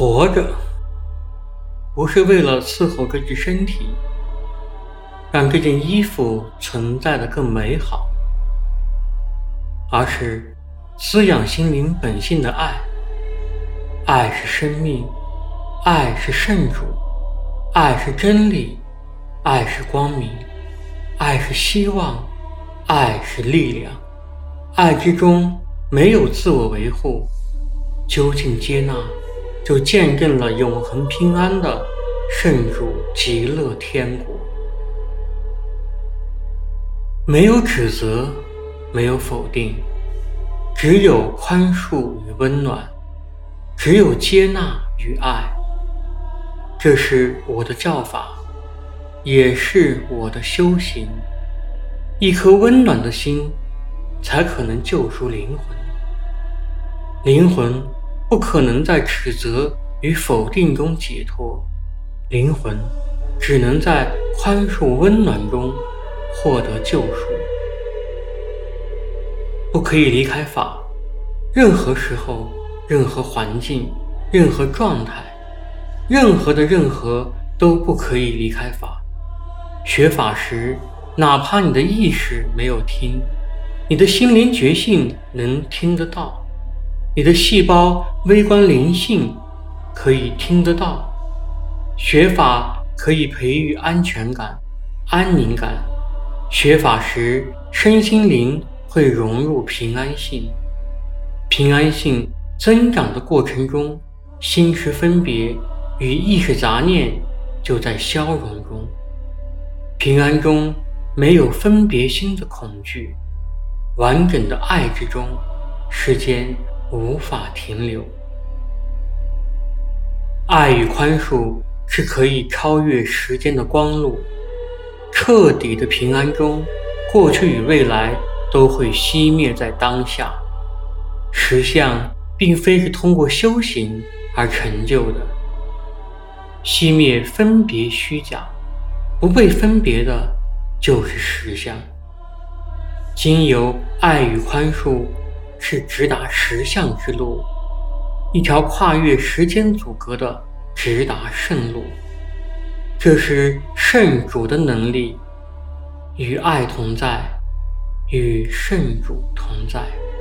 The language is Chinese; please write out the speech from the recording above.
活着，不是为了伺候这具身体，让这件衣服存在得更美好，而是滋养心灵本性的爱。爱是生命，爱是圣主，爱是真理，爱是光明，爱是希望，爱是力量。爱之中没有自我维护，究竟接纳，就见证了永恒平安的圣主极乐天国。没有指责，没有否定，只有宽恕与温暖，只有接纳与爱。这是我的教法，也是我的修行。一颗温暖的心，才可能救赎灵魂。灵魂不可能在指责与否定中解脱，灵魂只能在宽恕温暖中获得救赎。不可以离开法，任何时候，任何环境，任何状态，任何的任何都不可以离开法。学法时，哪怕你的意识没有听，你的心灵觉性能听得到，你的细胞微观灵性可以听得到。学法可以培育安全感、安宁感。学法时，身心灵会融入平安性。平安性增长的过程中，心识分别与意识杂念就在消融中。平安中没有分别心的恐惧，完整的爱之中，时间无法停留。爱与宽恕是可以超越时间的光路。彻底的平安中，过去与未来都会熄灭在当下。实相并非是通过修行而成就的。熄灭分别虚假，不被分别的就是实相。经由爱与宽恕，是直达实相之路，一条跨越时间阻隔的直达圣路。这是圣主的能力，与爱同在，与圣主同在。